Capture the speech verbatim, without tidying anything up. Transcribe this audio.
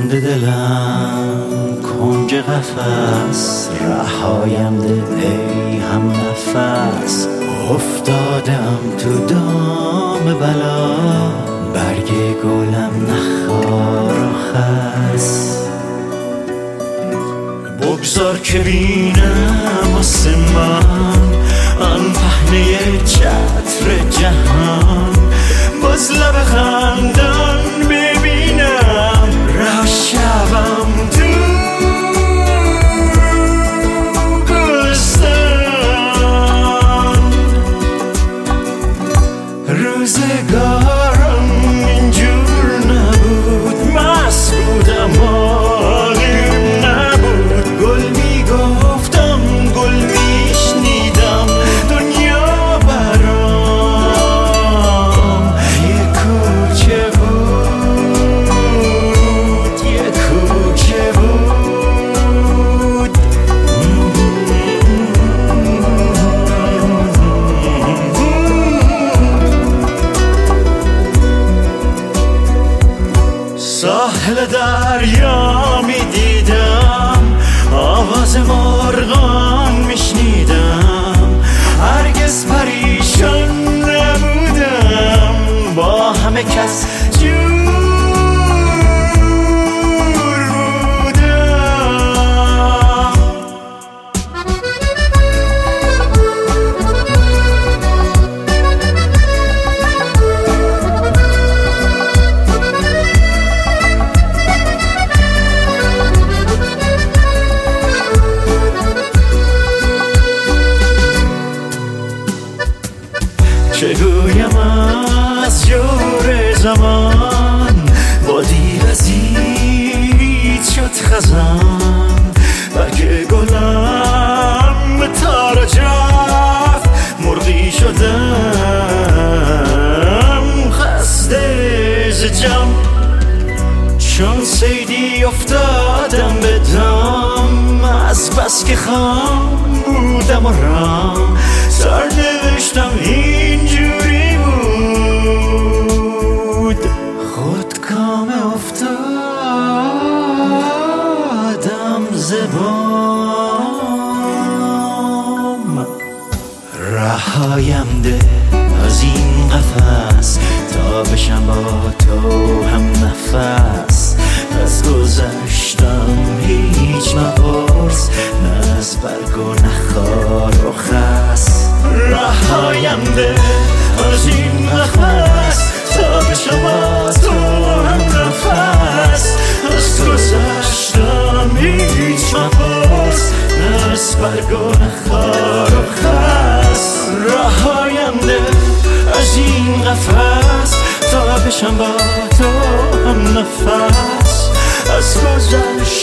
مونده دلم کنج قفس، رهایم ده ای هم نفس. افتادم تو دام بلا، برگ گلم نخار و خس. بگذار که بینم آسمان، آن پهنه چتر جهان. باز لب خندان ببینم، ره شبم تو گلستان. روزگارم اینجور نبود، مست بودم حالیم نبود. گل میگفتم گل میشنیدم، دنیا برام یه کوچه بود، یه کوچه بود. ساحل دریا میدیدم، آواز مرغان میشنیدم. هرگز پریشان نبودم، با همه کس جور بودم. چگویم از جور زمان، با دیر عزیز شد خزان. برگ گلم به تار جفت، مرغی شدم خسته ز جم. چون صیدی افتادم به دام، از بس که خام بودم و رام. سرنوشتم اینجوری بود، خودکام افتادم ز بام. رهایم ده از این قفس، تا بشم با تو هم نفس. از گذشتم هیچ مپرس، نه از برگ و نه خار و خس. رهایم ده از این قفس، تا بشم با تو هم نفس. از گذشتم هیچ مپرس، نه از برگ و نه خار و خس. رهایم ده از این قفس، تا بشم با تو هم نفس. از گذشتم